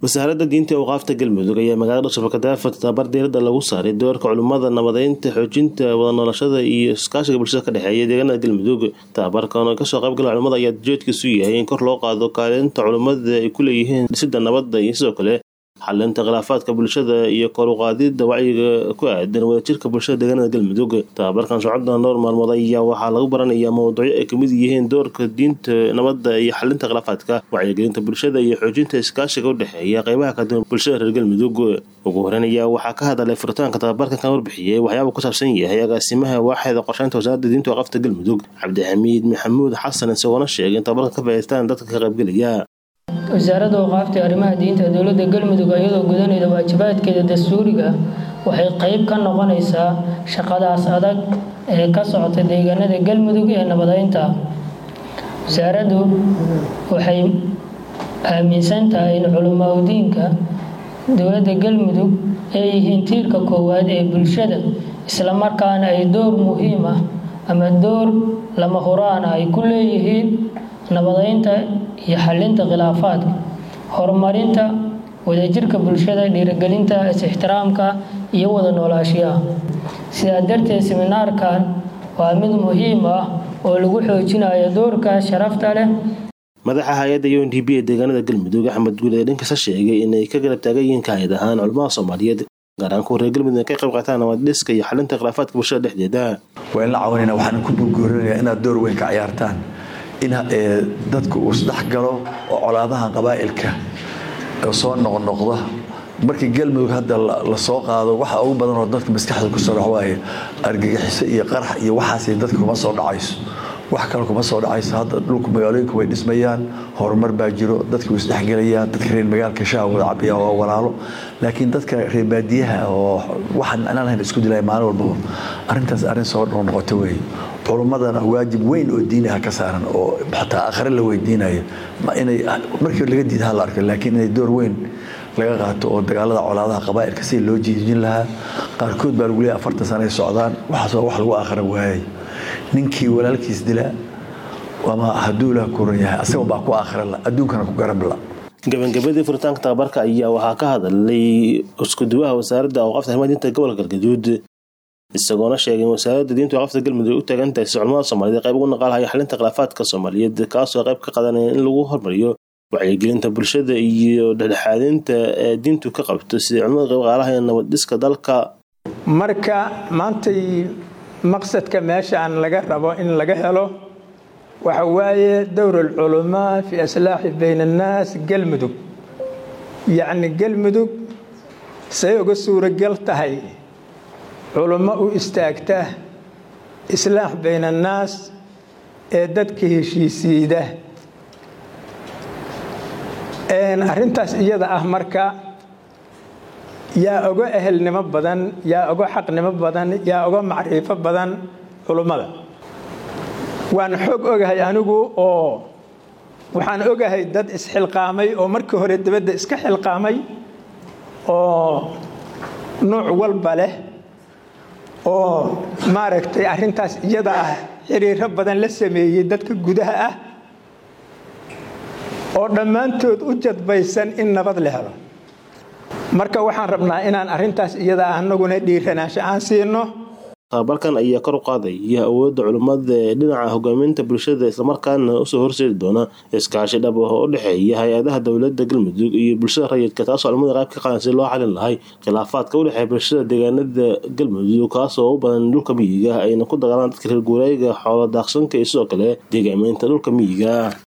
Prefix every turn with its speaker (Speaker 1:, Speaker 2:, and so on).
Speaker 1: wasaaradda diinta oo qaafta galmudug ayaa magaalada Shabeellaha tababar diirada lagu saaray doorka culimada nabadeynta xoojinta wada noolashada iyo iskaashiga bulshada ka dhexeeya deegaanada galmudug. Tababarkan oo ka soo qayb galay culimada ayaa ujeedkiisu yahay in kor loo qaado kaalinta culimada ay ku leeyihiin dhisidda nabadda iyo sidoo kale xalinta khilaafaadka bulshada iyo kor u qaadida wacyiga ku aadan wadajirka bulshada deegaanada galmudug. Tababarkan socodda dhowr maalmood ayaa waxaa lagu baranayaa mowduucyo ay kamid yihiin doorka diinta nabadda iyo xalinta khilaafaadka, wacyigelinta bulshada iyo xoojinta iskaashiga u dhexeeya qaybaha kala duwan bulshada reer galmudug. Ugu horeyn ayaa waxaa ka hadalay furitaanka tababarkan kan warbixiyay waxyaabo ku saabsan yahay agaasimaha waaxda qorsheynta wasaaradda diinta oo qaafta galmudug Cabdixamiid Maxamuud Xasan isagoona sheegay in tababarkan ka faa'iideystaan dadka ka qaybgalaya.
Speaker 2: wasaaradda waqaafta arrimaha diinta dowladda galmudug iyadoo gudanayda waajibaadkeeda dastuuriga waxay qayb ka noqonaysaa shaqadaas adag ee ka socota deegaanada galmudug ee nabadeynta. wasaaraddu waxay aaminsan tahay in culimada diinka dowladda galmudug ay yihiin tiirka koowaad ee bulshada, isla markaana ay door muhiim ah ama door lama huraan ay ku leeyihiin nabadeynta iyo xalinta khilaafaadka, horumarinta wadajirka bulshada, dhiirigelinta is-ixtiraamka iyo wada noolaanshiyaha. sidaa darteed seminaarkan waa mid muhiim ah oo lagu xoojinayo doorka sharafta leh.
Speaker 1: madaxa hay'adda UNDP ee deegaanada galmudug Axmed Guule dhankiisa sheegay inay ka garab taagan yihiin kaayad ahaan culimada Soomaaliyeed gaar ahaan kuwa reer galmudug ka qayb qaataan nabad dhiska iyo xalinta khilaafaadka bulshada dhexdeeda.
Speaker 3: waa in la caawinayna waxaan ku buurguurinayaa inaad door weyn ka ciyaartaan in dadku uu isdhex galo oo colaadaha qabaa'ilka soo noqnoqda. markii galmudug hadda la soo qaado waxa ugu badan oo dadka maskaxda ku soo dhaxwaayo argagixiso iyo qarax iyo waxaas dadka kuma soo dhacayso, wax kale kuma soo dhacayso. hadda dhulku magaalooyinka way dhismayaan, horumar baa jiro, dadku way isdhex galayaan. dadka reer magaalka shaah wada cabiya waa walaalo, laakiin dadka reer baadiyaha oo waxaan macna lahayn isku dilay maalin walba arrintaas arrin soo noqoto weey. culimadana waajib weyn oo diin ah ka saaran oo xataa aakhire la weydiinayo ma inay markii laga diiday hal arko, laakiin inay door weyn laga qaato oo dagaalada colaadaha qabaa'ilka si loo jiijin lahaa. qaarkood baa lagu leeyahay 40 sano ay socdaan, waxaas wax lagu aakhire waayay. ninkii walaalkiis dila ama hadduu la koran yahay asagoo baa ku aakhire la adduunkana ku garab la.
Speaker 1: gabagabadii furitaanka tababarka ayaa waxaa ka hadalay isku duwaha wasaaradda awqaafta arrimaha diinta gobolka Galgaduud isagoona sheegay in wasaaradda diinta awqaafta galmudug u taagan tahay culimada Soomaaliyeed qayb uga naqaalaha xalinta khilaafaadka Soomaaliyeed kaasoo qayb ka qaadanaya in lagu hormariyo wacyigelinta bulshada iyo dhexdhexaadinta diintu ka qabto si culimada qayb qaalaha nabad dhiska dalka.
Speaker 4: marka maantay maqsadka meesha aan laga rabo in laga helo waxa waaye dowr ulama fi islaahi bayn الناس galmudug. yacni galmudug say uga suuragal tahay culamo u istaagta islaax bayn الناس ee dadka heshiisiida. arrintaas iyada ah marka yaa uga ehelnimo badan, yaa uga xaqnimo badan, yaa uga macrifo badan culimada. waan xog ogahay anigu oo waxaan ogahay dad isxilqaamay oo markii hore dibadda iska xilqaamay oo nooc walba leh oo maaragtay arrintaas iyada ah xiriiro badan la sameeyey dadka gudaha ah oo dhammaantood u jadbaysan in nabad la helo. marka waxaan rabnaa inaan arrintaas iyada ah anaguna dhiiranaansho aan siino.
Speaker 1: tababarkan ayaa kor u qaadaya awoodda culimada ee dhinaca hogaaminta bulshada isla markaana u soo horseedi doona iskaashi dhab ah oo u dhexeeya hay'adaha dowladda galmudug iyo bulshada rayidka taasoo culimada qayb ka qaadan si loo xalin lahay khilaafaadka u dhexeeya bulshada deegaanada galmudug kaasoo u badan dhulka miyiga ayna ku dagaalaan dadka reer guurayga xoolo daaqsanka iyo sidoo kale deegaamaynta dhulka miyiga.